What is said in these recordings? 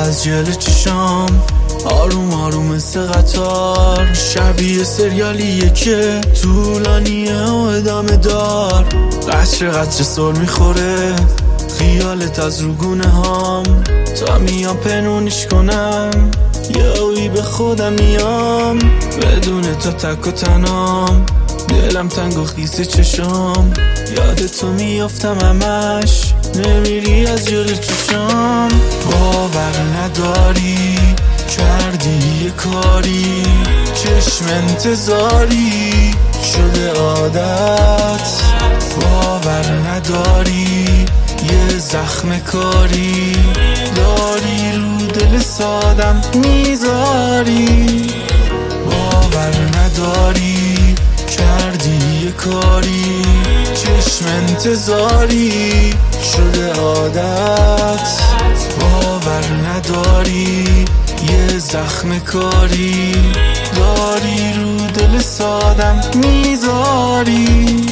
از جل چشام آروم آروم مثل قطار، شبیه سریالیه که طولانیه و ادامه دار. قطره قطره سر میخوره خیالت از روگونه هام، تا میام پنونش کنم یهویی به خودم میام، بدون تو تک و تنام، دلم تنگ و خیس چشام، یاد تو میافتم همش، نمیری از جلوی چشام. باور نداری کردی یه کاری، چشم انتظاری شده عادت، باور نداری یه زخم کاری داری رو دل سادم میذاری. باور نداری کردی یه کاری، چشم انتظاری شده عادت، باور نداری یه زخم کاری داری رو دل سادم میذاری.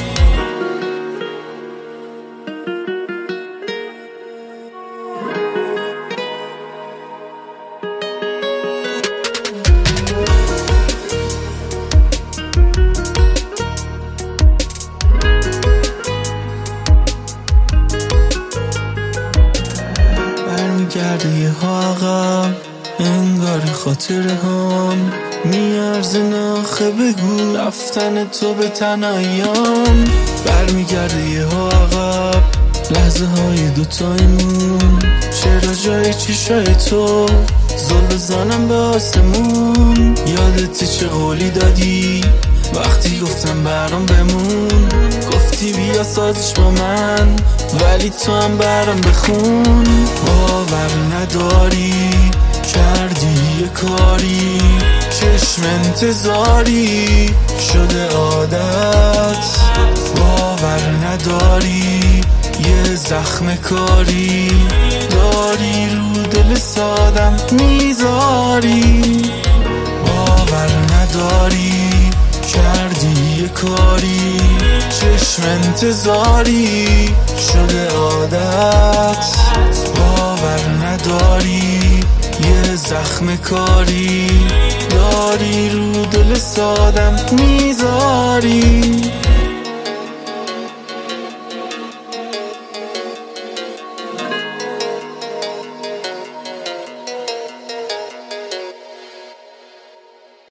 برمیگرده یه ها عقب، انگار خاطره هم میارزه ناخه بگو رفتن تو به تنهاییام. برمیگرده یه ها عقب، لحظه های دوتایمون، چرا جای چشای تو زل بزنم به آسمون. یادت چه قولی دادی وقتی گفتم برام بمون، گفتی بیا سازش با من ولی تو هم برام بخون. باور نداری کردی یه کاری، چشم انتظاری شده عادت، باور نداری یه زخم کاری داری رو دل سادم میذاری. باور نداری کردی یه کاری، چشم انتظاری شده عادت، باور نداری یه زخم کاری داری رو دل سادم میذاری.